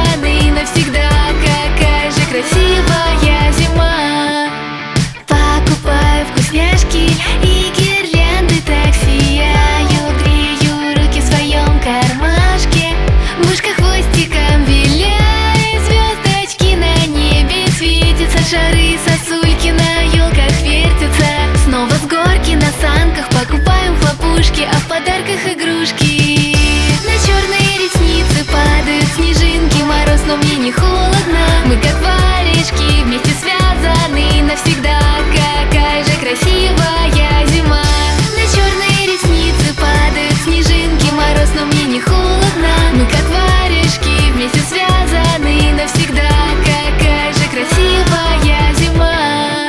связаны навсегда. Какая же красивая зима. Покупаю вкусняшки и гирлянды так сияют. Грею руки в своем кармашке, мышка хвостиком виляет. Звездочки на небе светятся, шары сосульки на елках вертятся. Снова с горки на санках покупаем хлопушки, а в подарках игрушки. На черные ресницы падают снежинки, мороз, но мне не холодно. Мы как варежки вместе связаны навсегда. Какая же красивая зима. На черные ресницы падают снежинки, мороз, но мне не холодно. Мы как варежки вместе связаны навсегда. Какая же красивая зима.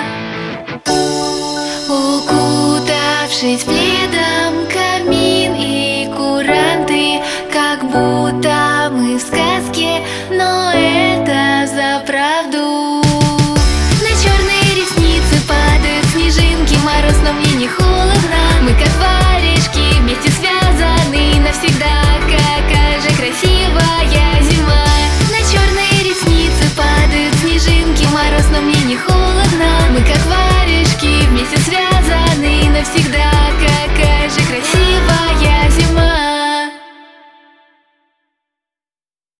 Укутавшись пледом, камин и куранты, как будто мы в сказке, но это взаправду.